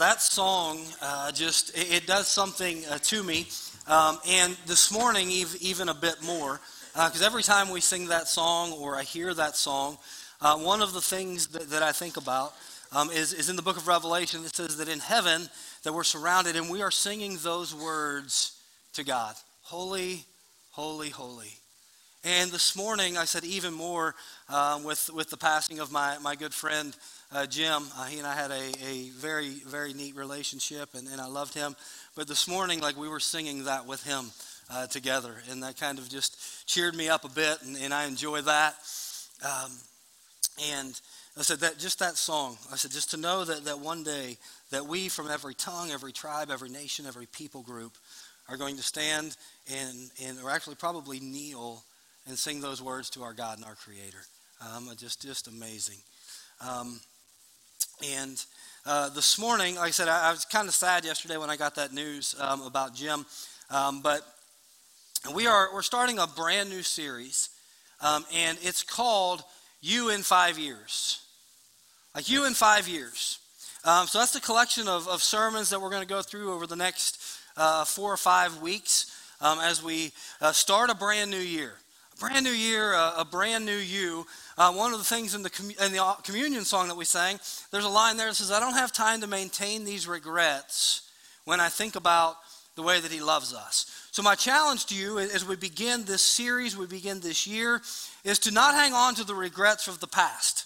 That song it does something to me, and this morning even a bit more, because every time we sing that song or I hear that song, one of the things that I think about is in the book of Revelation. It says that in heaven that we're surrounded and we are singing those words to God, holy, holy, holy. And this morning I said even more with the passing of my good friend Jim. He and I had a very, very neat relationship, and I loved him. But this morning, we were singing that with him together, and that kind of just cheered me up a bit, and I enjoy that. And I said that song, I said just to know that one day that we from every tongue, every tribe, every nation, every people group are going to stand or actually probably kneel and sing those words to our God and our Creator. Just amazing. And this morning, like I said, I was kind of sad yesterday when I got that news about Jim. But we're starting a brand new series, and it's called You in 5 Years. Like You in 5 years. So that's the collection of sermons that we're going to go through over the next 4 or 5 weeks as we start a brand new year. A brand new year, a brand new you. One of the things in the communion song that we sang, there's a line there that says, I don't have time to maintain these regrets when I think about the way that he loves us. So my challenge to you as we begin this series, we begin this year, is to not hang on to the regrets of the past.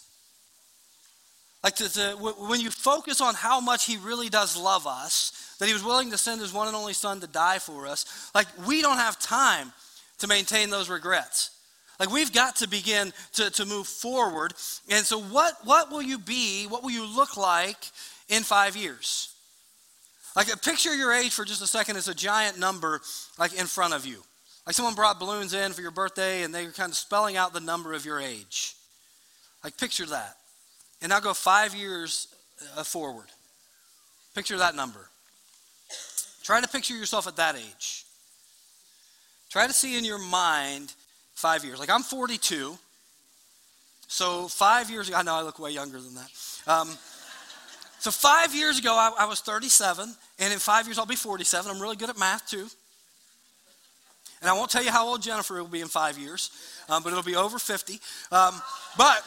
When you focus on how much he really does love us, that he was willing to send his one and only son to die for us, we don't have time to maintain those regrets. We've got to begin to move forward. And so what will you be, what will you look like in 5 years? Picture your age for just a second as a giant number in front of you. Someone brought balloons in for your birthday and they were kind of spelling out the number of your age. Picture that. And now go 5 years forward. Picture that number. Try to picture yourself at that age. Try to see in your mind 5 years. I'm 42. So 5 years ago, I know I look way younger than that. So 5 years ago, I was 37. And in 5 years, I'll be 47. I'm really good at math, too. And I won't tell you how old Jennifer will be in 5 years. But it'll be over 50. But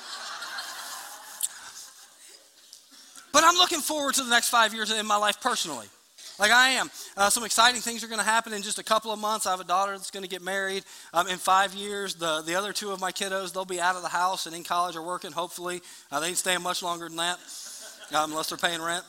I'm looking forward to the next 5 years in my life personally. I am. Some exciting things are going to happen in just a couple of months. I have a daughter that's going to get married in 5 years. The other two of my kiddos, they'll be out of the house and in college or working, hopefully. They ain't staying much longer than that, unless they're paying rent.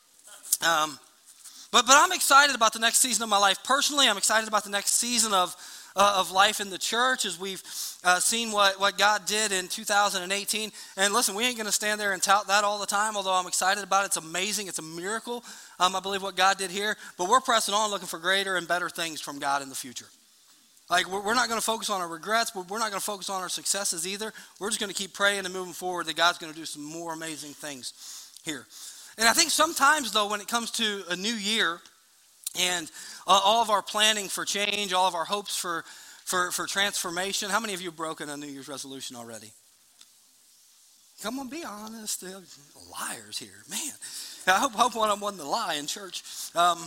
But I'm excited about the next season of my life. Personally, I'm excited about the next season of life in the church as we've seen what God did in 2018. And listen, we ain't going to stand there and tout that all the time, although I'm excited about it. It's amazing. It's a miracle, I believe, what God did here. But we're pressing on looking for greater and better things from God in the future. We're not going to focus on our regrets, but we're not going to focus on our successes either. We're just going to keep praying and moving forward that God's going to do some more amazing things here. And I think sometimes, though, when it comes to a new year and all of our planning for change, all of our hopes for transformation. How many of you have broken a New Year's resolution already? Come on, be honest. Liars here, man. I hope one of them wasn't a lie in church. But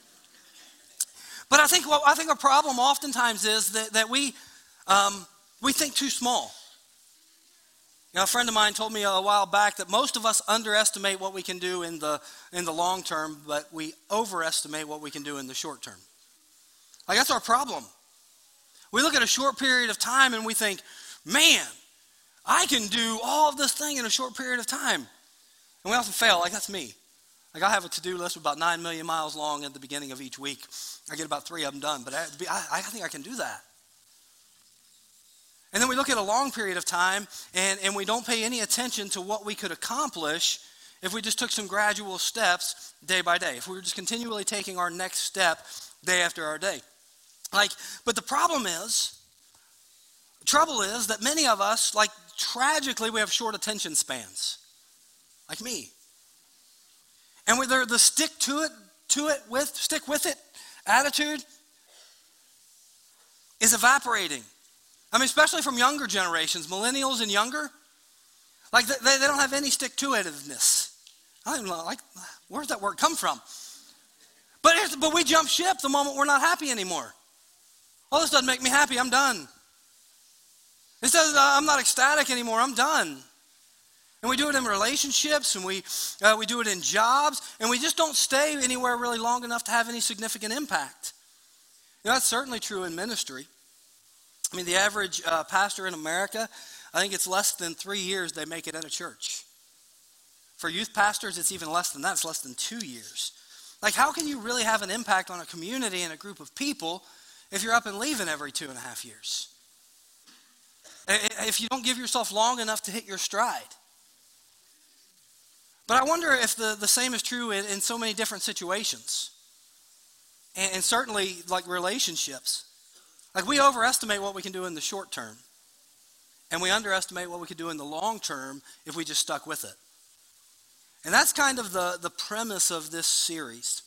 I think a problem oftentimes is that we think too small. A friend of mine told me a while back that most of us underestimate what we can do in the long term, but we overestimate what we can do in the short term. That's our problem. We look at a short period of time and we think, man, I can do all of this thing in a short period of time. And we often fail. That's me. I have a to-do list about 9 million miles long at the beginning of each week. I get about 3 of them done, but I think I can do that. And then we look at a long period of time and we don't pay any attention to what we could accomplish if we just took some gradual steps day by day, if we were just continually taking our next step day after our day. But the trouble is that many of us, tragically, we have short attention spans, like me. And the stick with it attitude is evaporating. Especially from younger generations, millennials and younger, they don't have any stick-to-itiveness. I don't even know, like, where's that word come from? But we jump ship the moment we're not happy anymore. Oh, this doesn't make me happy, I'm done. It says I'm not ecstatic anymore, I'm done. And we do it in relationships, and we do it in jobs, and we just don't stay anywhere really long enough to have any significant impact. You know, that's certainly true in ministry. I mean, the average pastor in America, I think it's less than 3 years they make it at a church. For youth pastors, it's even less than that. It's less than 2 years. Like, how can you really have an impact on a community and a group of people if you're up and leaving every 2.5 years? If you don't give yourself long enough to hit your stride. But I wonder if the same is true in so many different situations. And certainly, like relationships. Like, we overestimate what we can do in the short term. And we underestimate what we could do in the long term if we just stuck with it. And that's kind of the premise of this series.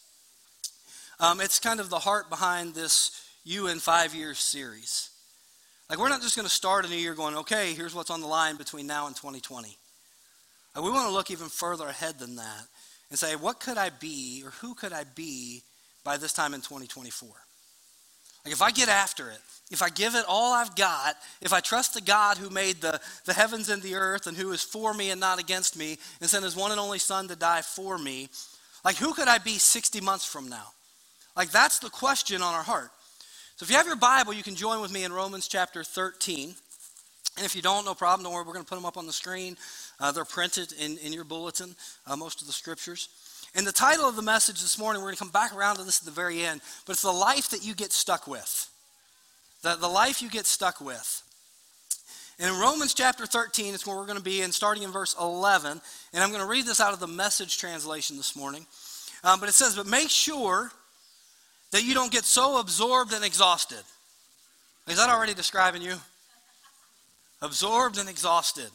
It's kind of the heart behind this You in 5 Years series. Like, we're not just going to start a new year going, okay, here's what's on the line between now and 2020. Like, we want to look even further ahead than that and say, what could I be, or who could I be by this time in 2024? Like, if I get after it, if I give it all I've got, if I trust the God who made the heavens and the earth and who is for me and not against me and sent his one and only son to die for me, like, who could I be 60 months from now? Like, that's the question on our heart. So if you have your Bible, you can join with me in Romans chapter 13. And if you don't, no problem, don't worry, we're going to put them up on the screen. They're printed in your bulletin, most of the scriptures. And the title of the message this morning, we're going to come back around to this at the very end, but it's the life that you get stuck with. The life you get stuck with. And in Romans chapter 13, it's where we're going to be in, starting in verse 11. And I'm going to read this out of the Message translation this morning. But it says, but make sure that you don't get so absorbed and exhausted. Is that already describing you? Absorbed and exhausted.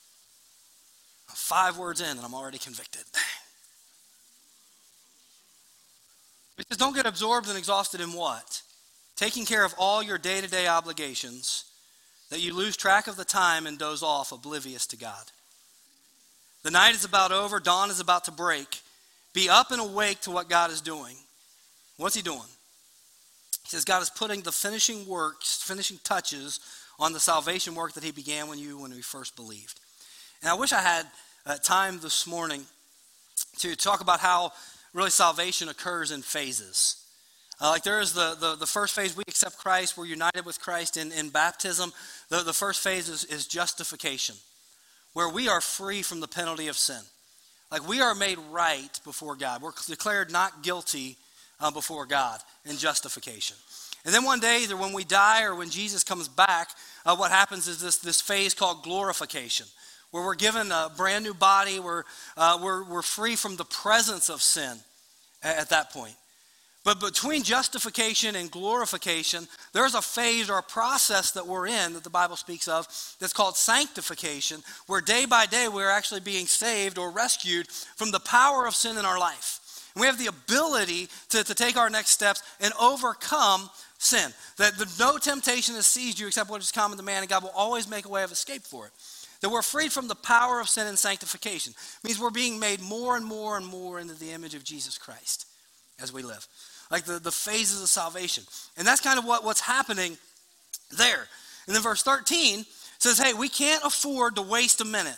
5 words in and I'm already convicted. Because don't get absorbed and exhausted in what? Taking care of all your day-to-day obligations, that you lose track of the time and doze off oblivious to God. The night is about over, dawn is about to break. Be up and awake to what God is doing. What's he doing? He says God is putting the finishing touches on the salvation work that he began when we first believed. And I wish I had time this morning to talk about how really salvation occurs in phases. Like there is the first phase, we accept Christ, we're united with Christ in baptism. The first phase is justification, where we are free from the penalty of sin. Like we are made right before God. We're declared not guilty before God in justification. And then one day, either when we die or when Jesus comes back, what happens is this phase called glorification, where we're given a brand new body, we're free from the presence of sin at that point. But between justification and glorification, there's a phase or a process that we're in that the Bible speaks of that's called sanctification, where day by day we're actually being saved or rescued from the power of sin in our life. And we have the ability to take our next steps and overcome sin. That no temptation has seized you except what is common to man, and God will always make a way of escape for it. That we're freed from the power of sin and sanctification. It means we're being made more and more and more into the image of Jesus Christ as we live. Like the phases of salvation. And that's kind of what's happening there. And then verse 13 says, hey, we can't afford to waste a minute.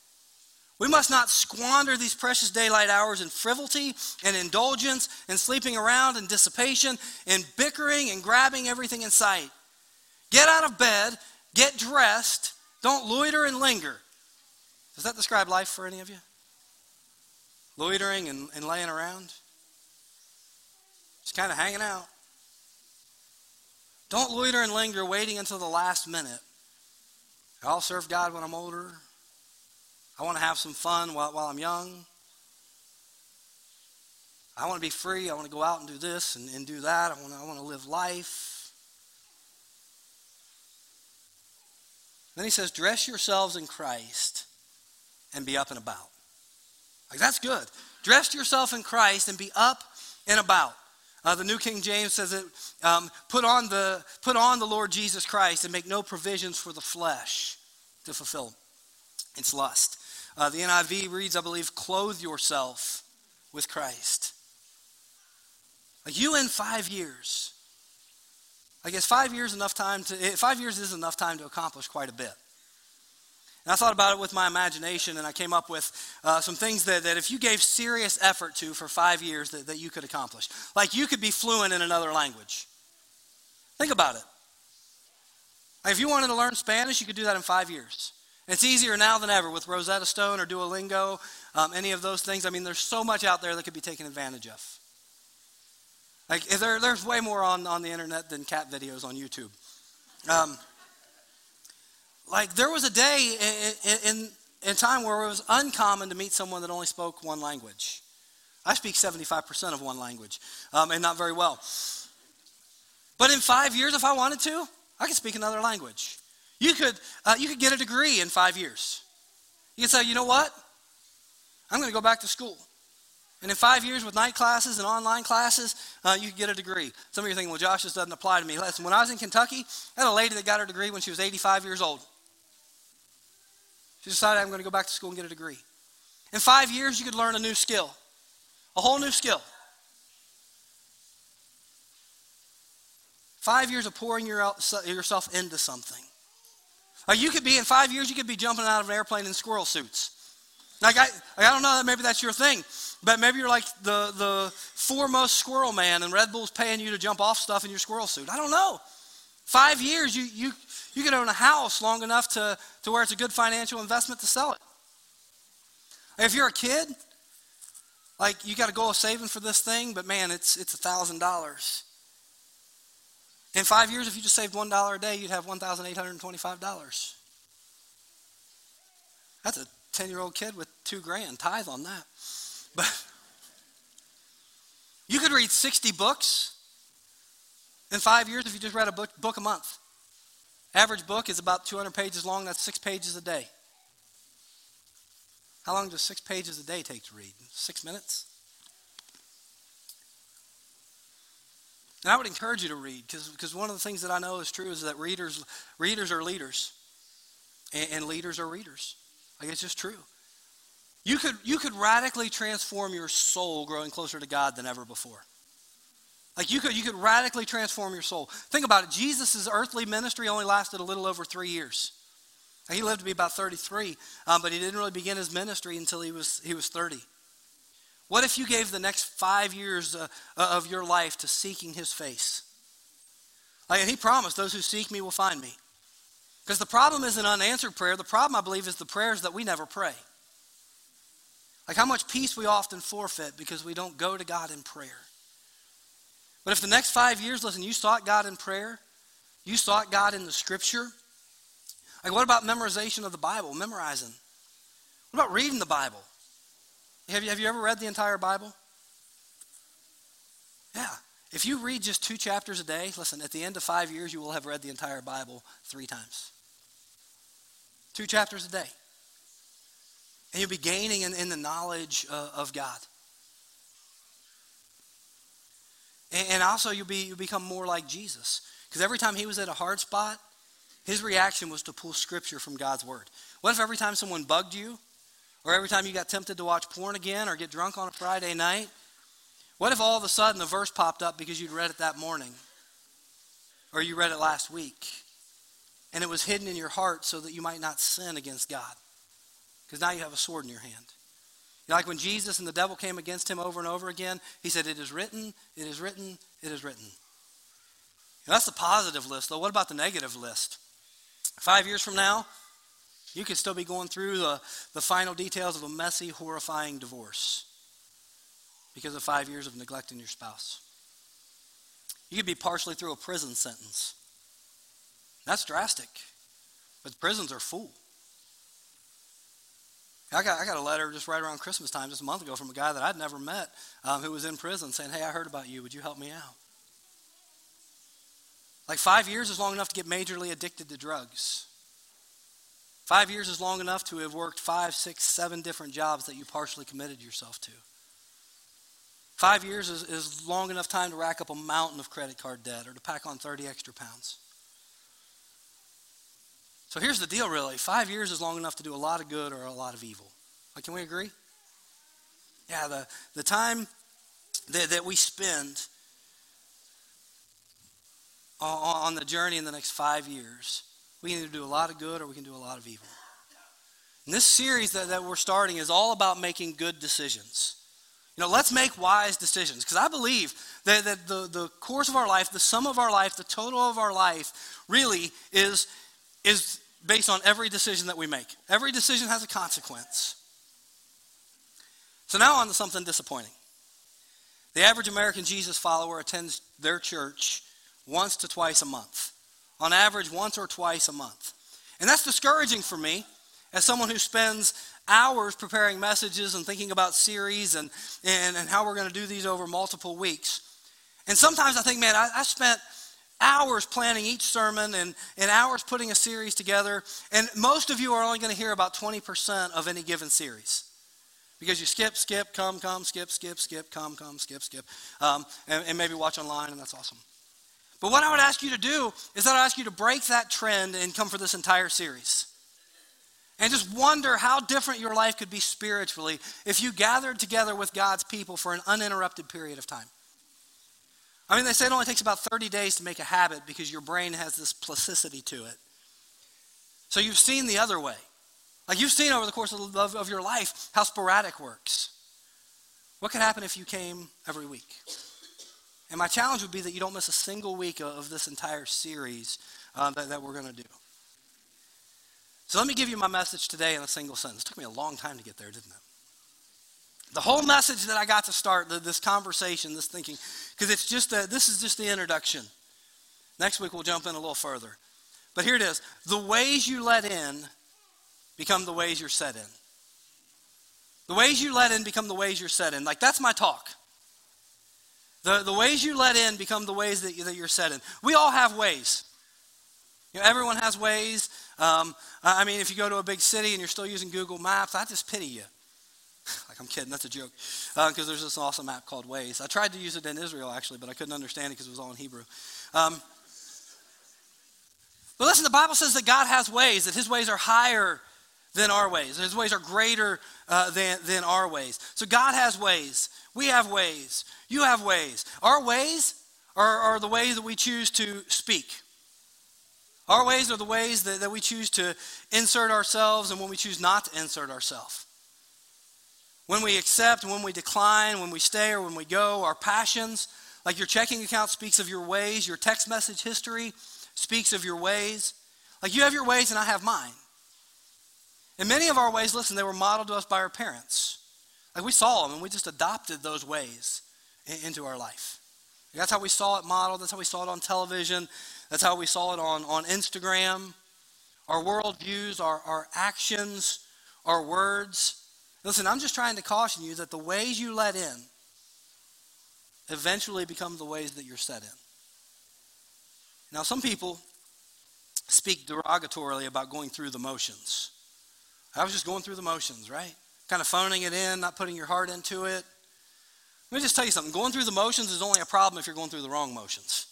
We must not squander these precious daylight hours in frivolity and indulgence and sleeping around and dissipation and bickering and grabbing everything in sight. Get out of bed, get dressed, don't loiter and linger. Does that describe life for any of you? Loitering and laying around? Just kind of hanging out. Don't loiter and linger waiting until the last minute. I'll serve God when I'm older. I want to have some fun while I'm young. I want to be free. I want to go out and do this and do that. I want to live life. Then he says, dress yourselves in Christ and be up and about. Like, that's good. Dress yourself in Christ and be up and about. The New King James says it, put on the Lord Jesus Christ and make no provisions for the flesh to fulfill its lust. The NIV reads, I believe, clothe yourself with Christ. Like you in 5 years. I guess 5 years is enough time to accomplish quite a bit. And I thought about it with my imagination, and I came up with some things that if you gave serious effort to for 5 years that you could accomplish. Like you could be fluent in another language. Think about it. Like if you wanted to learn Spanish, you could do that in 5 years. And it's easier now than ever with Rosetta Stone or Duolingo, any of those things. I mean, there's so much out there that could be taken advantage of. Like there's way more on the internet than cat videos on YouTube. Like there was a day in time where it was uncommon to meet someone that only spoke one language. I speak 75% of one language, and not very well. But in 5 years, if I wanted to, I could speak another language. You could get a degree in 5 years. You could say, you know what? I'm going to go back to school. And in 5 years with night classes and online classes, you could get a degree. Some of you are thinking, well, Josh, this doesn't apply to me. Listen, when I was in Kentucky, I had a lady that got her degree when she was 85 years old. She decided I'm going to go back to school and get a degree. In 5 years, you could learn a new skill. A whole new skill. 5 years of pouring yourself into something. You could be, in 5 years, you could be jumping out of an airplane in squirrel suits. Like I don't know, maybe that's your thing. But maybe you're like the foremost squirrel man and Red Bull's paying you to jump off stuff in your squirrel suit. I don't know. 5 years, you could own a house long enough to where it's a good financial investment to sell it. If you're a kid, like you got a goal of saving for this thing, but man, it's $1,000. In 5 years, if you just saved $1 a day, you'd have $1,825. That's a 10-year-old kid with $2,000 tithe on that. But you could read 60 books in 5 years if you just read a book a month. Average book is about 200 pages long. That's 6 pages a day. How long does 6 pages a day take to read? 6 minutes? And I would encourage you to read because one of the things that I know is true is that readers are leaders. And leaders are readers. Like it's just true. You could radically transform your soul growing closer to God than ever before. Like you could radically transform your soul. Think about it. Jesus' earthly ministry only lasted a little over 3 years. He lived to be about 33, but he didn't really begin his ministry until he was 30. What if you gave the next 5 years of your life to seeking his face? Like, and he promised, those who seek me will find me. Because the problem isn't unanswered prayer. The problem, I believe, is the prayers that we never pray. Like how much peace we often forfeit because we don't go to God in prayer. But if the next 5 years, listen, you sought God in prayer, you sought God in the scripture. Like what about memorization of the Bible, memorizing? What about reading the Bible? Have you ever read the entire Bible? Yeah. If you read just 2 chapters a day, listen, at the end of 5 years, you will have read the entire Bible 3 times. 2 chapters a day. And you'll be gaining in the knowledge of God. And also you'll become more like Jesus. Because every time he was at a hard spot, his reaction was to pull scripture from God's word. What if every time someone bugged you, or every time you got tempted to watch porn again or get drunk on a Friday night, what if all of a sudden a verse popped up because you'd read it that morning? Or you read it last week. And it was hidden in your heart so that you might not sin against God. Because now you have a sword in your hand. You know, like when Jesus and the devil came against him over and over again, he said, it is written, it is written, it is written. You know, that's the positive list, though. What about the negative list? 5 years from now, you could still be going through the final details of a messy, horrifying divorce because of 5 years of neglecting your spouse. You could be partially through a prison sentence. That's drastic, but the prisons are full. I got a letter just right around Christmas time just a month ago from a guy that I'd never met who was in prison saying, hey, I heard about you. Would you help me out? Like 5 years is long enough to get majorly addicted to drugs. 5 years is long enough to have worked 5, 6, 7 different jobs that you partially committed yourself to. 5 years is long enough time to rack up a mountain of credit card debt or to pack on 30 extra pounds. So here's the deal, really. 5 years is long enough to do a lot of good or a lot of evil. Like, can we agree? Yeah, the time that we spend on the journey in the next 5 years, we can either do a lot of good or we can do a lot of evil. And this series that we're starting is all about making good decisions. Let's make wise decisions, because I believe that the course of our life, the sum of our life, the total of our life really is based on every decision that we make. Every decision has a consequence. So now on to something disappointing. The average American Jesus follower attends their church once to twice a month. On average, once or twice a month. And that's discouraging for me as someone who spends hours preparing messages and thinking about series and how we're going to do these over multiple weeks. And sometimes I think, man, I spent hours planning each sermon and hours putting a series together. And most of you are only going to hear about 20% of any given series. Because you skip, come, skip, come, skip. And maybe watch online, and that's awesome. But what I would ask you to do is that I ask you to break that trend and come for this entire series. And just wonder how different your life could be spiritually if you gathered together with God's people for an uninterrupted period of time. I mean, they say it only takes about 30 days to make a habit because your brain has this plasticity to it. So you've seen the other way. Like you've seen over the course of your life how sporadic works. What could happen if you came every week? And my challenge would be that you don't miss a single week of this entire series that we're going to do. So let me give you my message today in a single sentence. It took me a long time to get there, didn't it? The whole message that I got to start, this conversation, this thinking, because this is just the introduction. Next week we'll jump in a little further. But here it is. The ways you let in become the ways you're set in. The ways you let in become the ways you're set in. Like, that's my talk. The ways you let in become the ways that you're set in. We all have ways. Everyone has ways. I mean, if you go to a big city and you're still using Google Maps, I just pity you. Like, I'm kidding, that's a joke. Because there's this awesome app called Waze. I tried to use it in Israel, actually, but I couldn't understand it because it was all in Hebrew. But listen, the Bible says that God has ways, that his ways are higher than our ways. His ways are greater than our ways. So God has ways. We have ways. You have ways. Our ways are the ways that we choose to speak. Our ways are the ways that we choose to insert ourselves and when we choose not to insert ourselves. When we accept, when we decline, when we stay or when we go, our passions, like your checking account speaks of your ways, your text message history speaks of your ways. Like you have your ways and I have mine. And many of our ways, listen, they were modeled to us by our parents. Like we saw them and we just adopted those ways into our life. That's how we saw it modeled. That's how we saw it on television. That's how we saw it on Instagram. Our worldviews, our actions, our words. Listen, I'm just trying to caution you that the ways you let in eventually become the ways that you're set in. Now, some people speak derogatorily about going through the motions. I was just going through the motions, right? Kind of phoning it in, not putting your heart into it. Let me just tell you something. Going through the motions is only a problem if you're going through the wrong motions.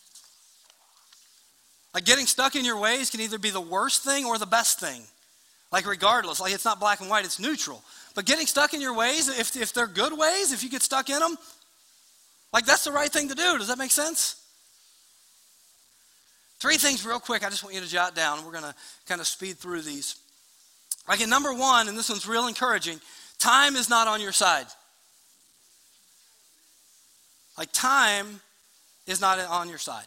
Like getting stuck in your ways can either be the worst thing or the best thing. Like regardless, like it's not black and white, it's neutral. But getting stuck in your ways, if they're good ways, if you get stuck in them, like that's the right thing to do. Does that make sense? 3 things real quick I just want you to jot down. We're going to kind of speed through these. Like in number 1, and this one's real encouraging, time is not on your side. Like time is not on your side.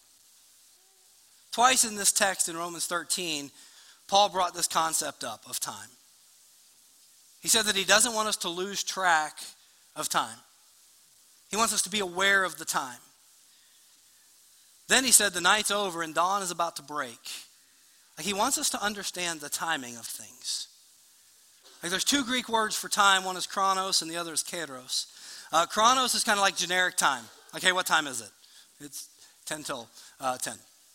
Twice in this text in Romans 13, Paul brought this concept up of time. He said that he doesn't want us to lose track of time. He wants us to be aware of the time. Then he said the night's over and dawn is about to break. Like he wants us to understand the timing of things. Like there's 2 Greek words for time. One is chronos and the other is kairos. Chronos is kind of like generic time. Like, hey, what time is it? It's 10 till 10.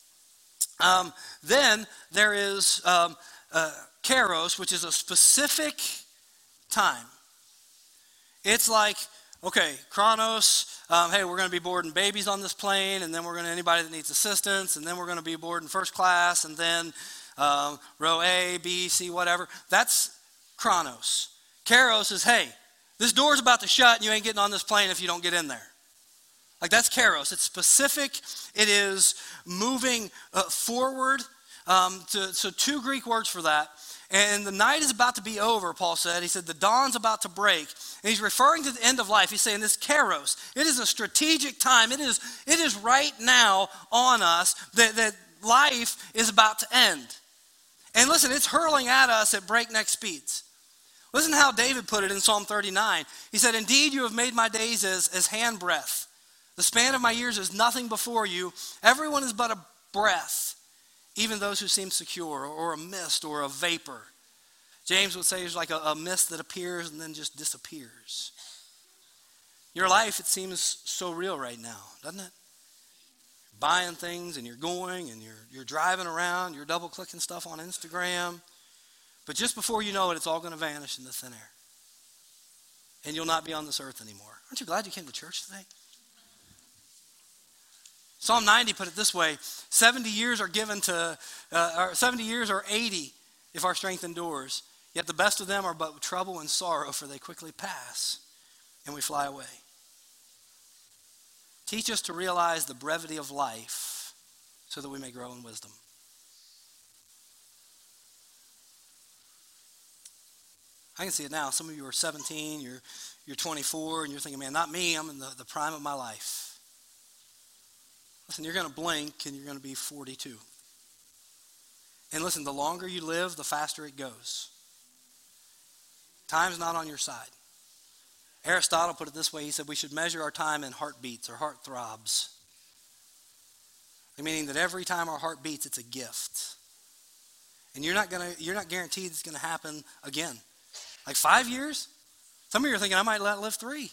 Then there is kairos, which is a specific time. It's like, okay, chronos, hey, we're going to be boarding babies on this plane, and then we're going to anybody that needs assistance, and then we're going to be boarding first class, and then row A, B, C, whatever. That's chronos. Kairos is, hey, this door's about to shut and you ain't getting on this plane if you don't get in there. Like that's Kairos. It's specific. It is moving forward. So two Greek words for that. And the night is about to be over, Paul said. He said the dawn's about to break. And he's referring to the end of life. He's saying this Kairos. It is a strategic time. It is right now on us that life is about to end. And listen, it's hurling at us at breakneck speeds. Listen to how David put it in Psalm 39. He said, indeed, you have made my days as handbreadth. The span of my years is nothing before you. Everyone is but a breath. Even those who seem secure, or a mist, or a vapor. James would say it's like a mist that appears and then just disappears. Your life, it seems so real right now, doesn't it? You're buying things and you're going and you're driving around, you're double-clicking stuff on Instagram. But just before you know it, it's all going to vanish into thin air. And you'll not be on this earth anymore. Aren't you glad you came to church today? Psalm 90 put it this way, 70 years are given to, 70 years or 80 if our strength endures. Yet the best of them are but trouble and sorrow, for they quickly pass and we fly away. Teach us to realize the brevity of life so that we may grow in wisdom. I can see it now. Some of you are 17, you're 24, and you're thinking, man, not me. I'm in the prime of my life. Listen, you're going to blink and you're going to be 42. And listen, the longer you live, the faster it goes. Time's not on your side. Aristotle put it this way. He said we should measure our time in heartbeats or heart throbs. Meaning that every time our heart beats, it's a gift. And you're not guaranteed it's going to happen again. Like 5 years? Some of you are thinking, I might live 3.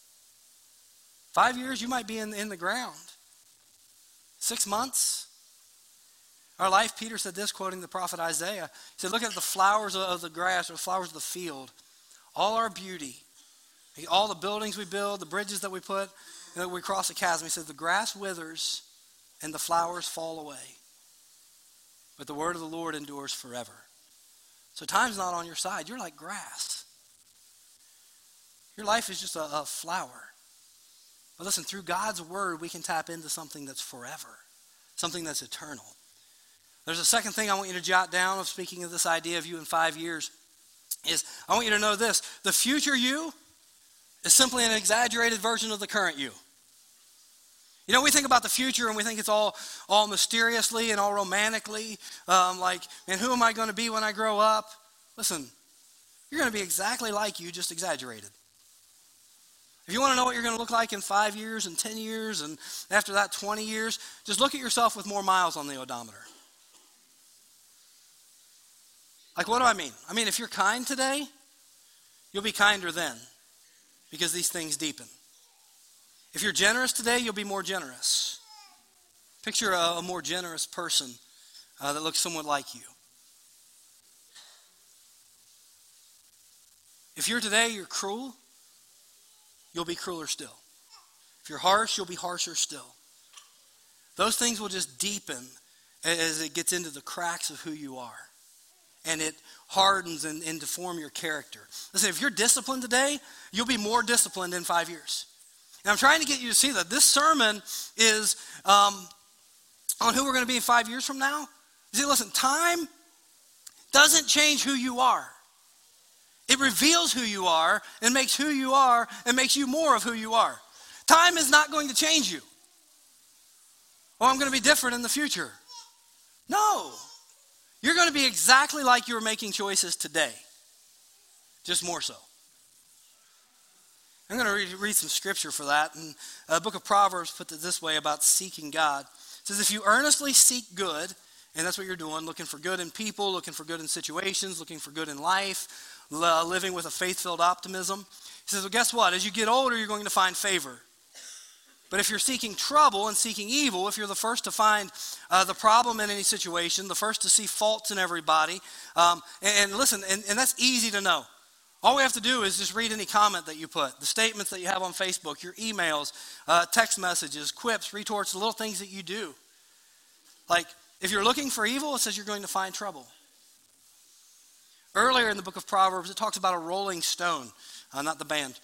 5 years, you might be in the ground. 6 months. Our life, Peter said this, quoting the prophet Isaiah. He said, look at the flowers of the grass or the flowers of the field. All our beauty, all the buildings we build, the bridges that we put, and we cross a chasm. He said, the grass withers and the flowers fall away. But the word of the Lord endures forever. So time's not on your side. You're like grass. Your life is just a flower. But listen, through God's word, we can tap into something that's forever, something that's eternal. There's a second thing I want you to jot down of speaking of this idea of you in 5 years is I want you to know this. The future you is simply an exaggerated version of the current you. You know, we think about the future and we think it's all mysteriously and all romantically. Like, man, who am I going to be when I grow up? Listen, you're going to be exactly like you, just exaggerated. If you want to know what you're going to look like in 5 years and 10 years and after that 20 years, just look at yourself with more miles on the odometer. Like, what do I mean? I mean, if you're kind today, you'll be kinder then because these things deepen. If you're generous today, you'll be more generous. Picture a more generous person that looks somewhat like you. If you're today, you're cruel, you'll be crueler still. If you're harsh, you'll be harsher still. Those things will just deepen as it gets into the cracks of who you are. And it hardens and deforms your character. Listen, if you're disciplined today, you'll be more disciplined in 5 years. And I'm trying to get you to see that this sermon is on who we're going to be 5 years from now. You see, listen, time doesn't change who you are. It reveals who you are and makes who you are and makes you more of who you are. Time is not going to change you. Oh, I'm going to be different in the future. No. You're going to be exactly like you were making choices today. Just more so. I'm going to read some scripture for that. And the book of Proverbs puts it this way about seeking God. It says, if you earnestly seek good, and that's what you're doing, looking for good in people, looking for good in situations, looking for good in life, living with a faith-filled optimism. He says, well, guess what? As you get older, you're going to find favor. But if you're seeking trouble and seeking evil, if you're the first to find the problem in any situation, the first to see faults in everybody, and listen, and that's easy to know. All we have to do is just read any comment that you put, the statements that you have on Facebook, your emails, text messages, quips, retorts, the little things that you do. Like, if you're looking for evil, it says you're going to find trouble. Earlier in the book of Proverbs, it talks about a rolling stone, not the band.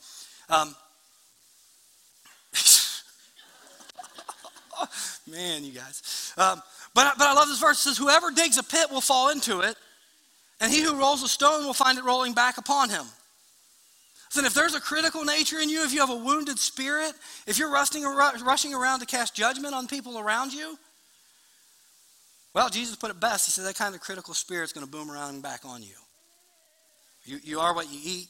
Man, you guys. But I love this verse. It says, whoever digs a pit will fall into it, and he who rolls a stone will find it rolling back upon him. Listen, if there's a critical nature in you, if you have a wounded spirit, if you're rushing around to cast judgment on people around you, well, Jesus put it best. He said that kind of critical spirit is going to boom around and back on you. You are what you eat.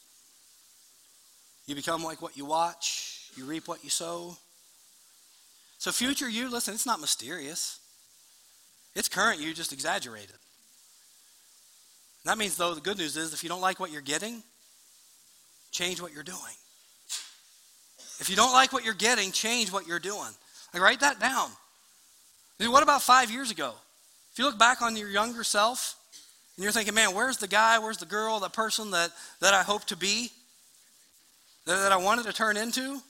You become like what you watch. You reap what you sow. So future you, listen, it's not mysterious. It's current you, just exaggerated. That means, though, the good news is if you don't like what you're getting, change what you're doing. If you don't like what you're getting, change what you're doing. Like, write that down. What about 5 years ago? If you look back on your younger self, and you're thinking, man, where's the guy, where's the girl, that person that I hope to be, that I wanted to turn into?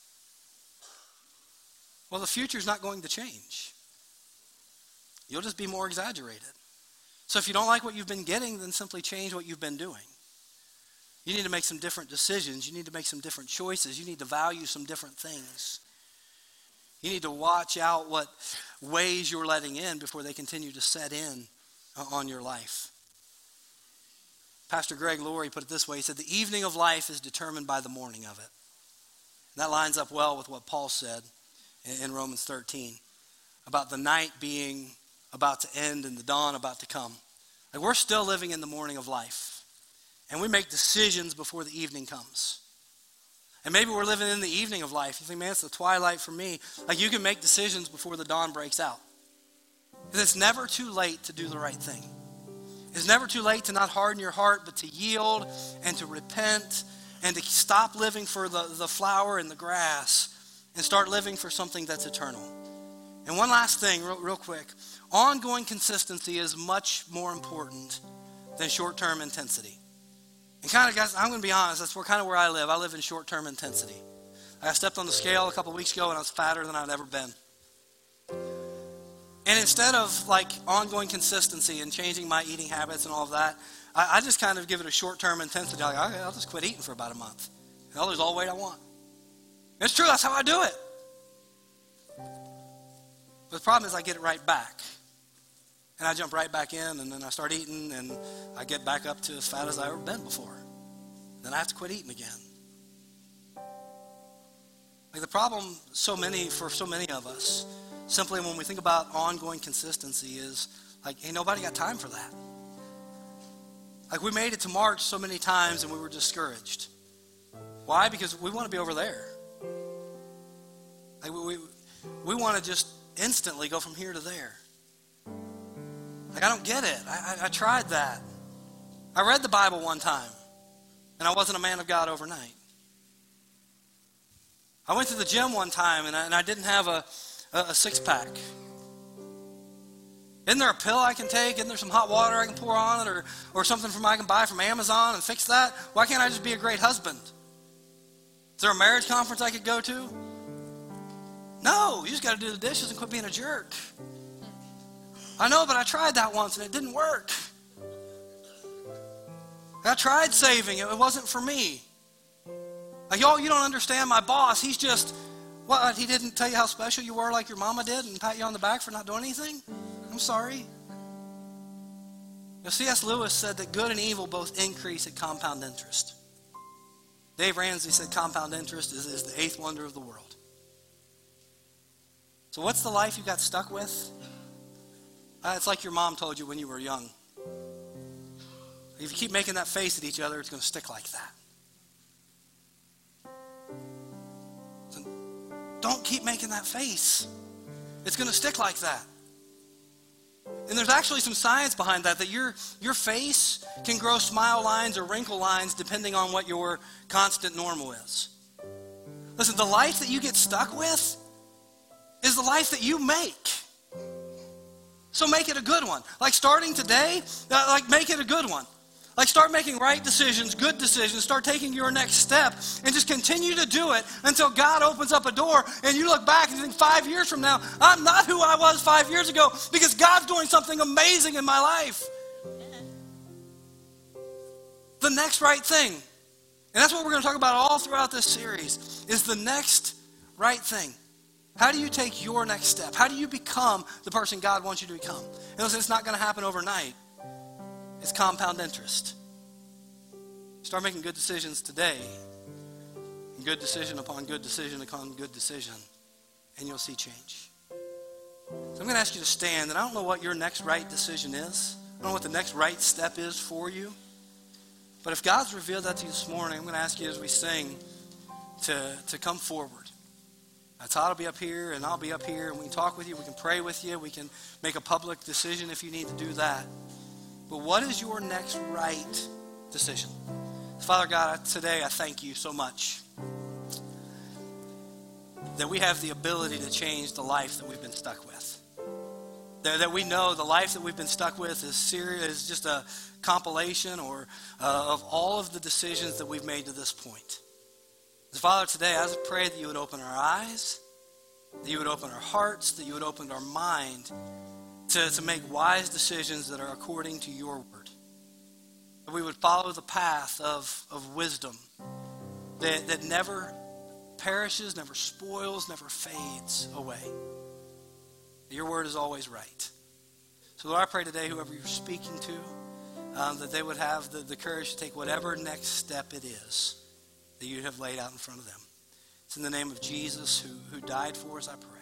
Well, the future's not going to change. You'll just be more exaggerated. So if you don't like what you've been getting, then simply change what you've been doing. You need to make some different decisions. You need to make some different choices. You need to value some different things. You need to watch out what ways you're letting in before they continue to set in on your life. Pastor Greg Laurie put it this way. He said, the evening of life is determined by the morning of it. And that lines up well with what Paul said in Romans 13 about the night being about to end and the dawn about to come. Like, we're still living in the morning of life. And we make decisions before the evening comes. And maybe we're living in the evening of life. You think, man, it's the twilight for me. Like, you can make decisions before the dawn breaks out. Because it's never too late to do the right thing. It's never too late to not harden your heart, but to yield and to repent and to stop living for the flower and the grass and start living for something that's eternal. And one last thing, real quick. Ongoing consistency is much more important than short-term intensity. And kind of, guys, I'm going to be honest, that's kind of where I live. I live in short-term intensity. I stepped on the scale a couple weeks ago and I was fatter than I'd ever been. And instead of like ongoing consistency and changing my eating habits and all of that, I just kind of give it a short-term intensity. Like, okay, I'll just quit eating for about a month. And I'll lose all the weight I want. It's true, that's how I do it. But the problem is I get it right back. And I jump right back in, and then I start eating, and I get back up to as fat as I've ever been before. Then I have to quit eating again. Like, the problem for so many of us, simply when we think about ongoing consistency, is like, ain't nobody got time for that. Like, we made it to March so many times, and we were discouraged. Why? Because we want to be over there. Like, we want to just instantly go from here to there. Like, I don't get it. I tried that. I read the Bible one time, and I wasn't a man of God overnight. I went to the gym one time, and I didn't have a six-pack. Isn't there a pill I can take? Isn't there some hot water I can pour on it, or something I can buy from Amazon and fix that? Why can't I just be a great husband? Is there a marriage conference I could go to? No, you just got to do the dishes and quit being a jerk. I know, but I tried that once and it didn't work. I tried saving. It wasn't for me. Like, y'all, you don't understand my boss. He's just, what, he didn't tell you how special you were like your mama did and pat you on the back for not doing anything? I'm sorry. Now, C.S. Lewis said that good and evil both increase at compound interest. Dave Ramsey said compound interest is the eighth wonder of the world. So what's the life you got stuck with? It's like your mom told you when you were young. If you keep making that face at each other, it's going to stick like that. So don't keep making that face. It's going to stick like that. And there's actually some science behind that your face can grow smile lines or wrinkle lines depending on what your constant normal is. Listen, the life that you get stuck with is the life that you make. So make it a good one. Like, starting today, make it a good one. Like, start making right decisions, good decisions. Start taking your next step and just continue to do it until God opens up a door and you look back and think 5 years from now, I'm not who I was 5 years ago because God's doing something amazing in my life. the next right thing. And that's what we're going to talk about all throughout this series, is the next right thing. How do you take your next step? How do you become the person God wants you to become? And listen, it's not going to happen overnight. It's compound interest. Start making good decisions today. And good decision upon good decision upon good decision. And you'll see change. So I'm going to ask you to stand. And I don't know what your next right decision is. I don't know what the next right step is for you. But if God's revealed that to you this morning, I'm going to ask you as we sing to come forward. Todd will be up here and I'll be up here and we can talk with you. We can pray with you. We can make a public decision if you need to do that. But what is your next right decision? Father God, today I thank you so much that we have the ability to change the life that we've been stuck with. That we know the life that we've been stuck with is just a compilation of all of the decisions that we've made to this point. So Father, today I just pray that you would open our eyes, that you would open our hearts, that you would open our mind to make wise decisions that are according to your word. That we would follow the path of wisdom that never perishes, never spoils, never fades away. Your word is always right. So Lord, I pray today whoever you're speaking to, that they would have the courage to take whatever next step it is that you have laid out in front of them. It's in the name of Jesus who died for us, I pray.